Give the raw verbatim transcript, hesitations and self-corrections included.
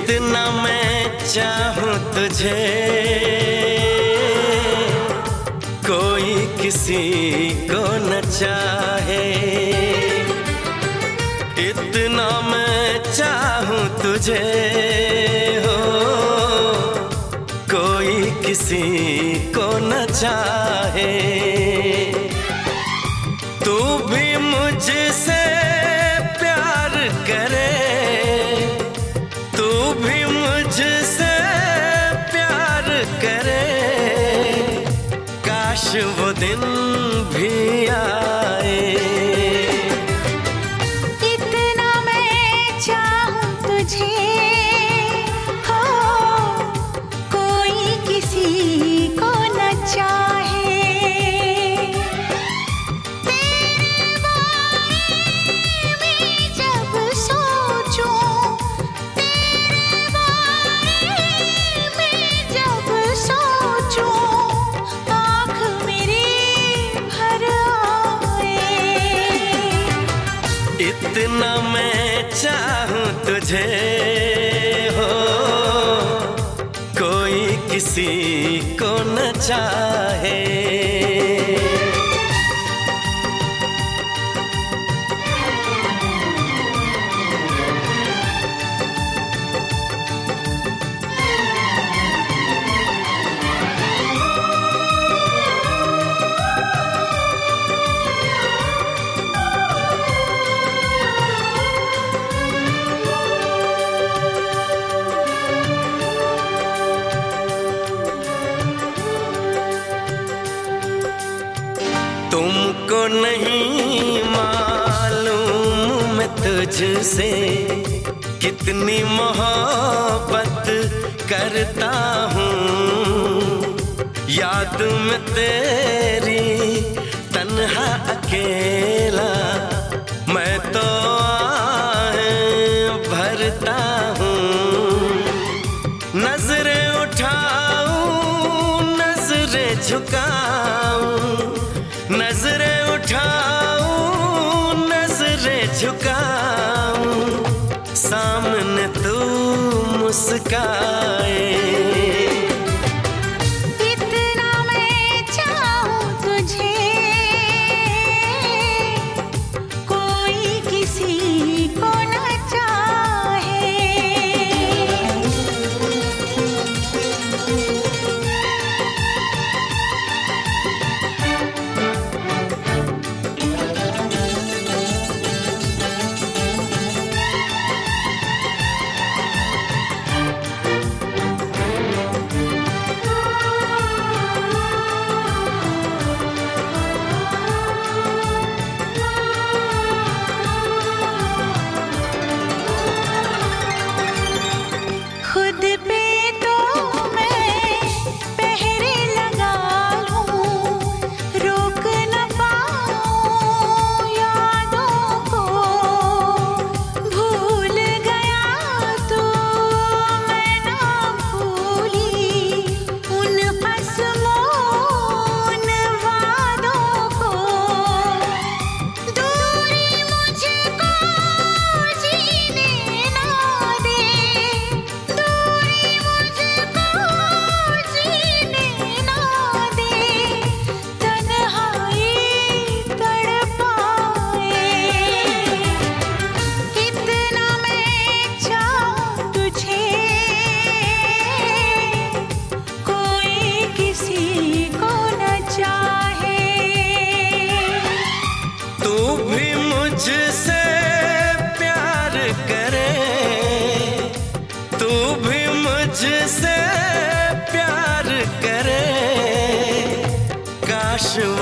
इतना मैं चाहूं तुझे, कोई किसी को न चाहे। इतना मैं चाहूं तुझे हो, कोई किसी को न चाहे। तू भी मुझसे प्यार करे, तू भी मुझसे प्यार करे, काश वो दिन भी आए। इतना मैं चाहूं तुझे हो, कोई किसी को न चाहे। तेरे बारे में जब सोचूं, तेरे बारे में जब सोचूं, आँख मेरी भर आए। इतना मैं चाहूं तुझे हो, कोई किसी को न चाहे। तुमको नहीं मालूम मैं तुझसे कितनी मोहब्बत करता हूँ। याद में तेरी तन्हा अकेला मैं तो आहें भरता हूँ। नजरें उठाऊं, नजरें झुकाऊं, नजरें उठाऊं, नजरें झुकाऊं, सामने तू मुस्काए। इतना मैं चाहूं तुझे, कोई किसी को न चाहे। खुद पे तो मैं पहरे लगा लूं, रोक न पाऊं यादों को। भूल गया तो मैं ना भूली उन कसमों, उन वादों को। दूरी मुझको जीने ना दे, दूरी मुझको जीने ना दे, तन्हाई तड़पाए। इतना मैं चाहूं तुझे, कोई किसी को न चाहे। तू भी मुझसे प्यार करे, तू भी मुझसे प्यार करे, काश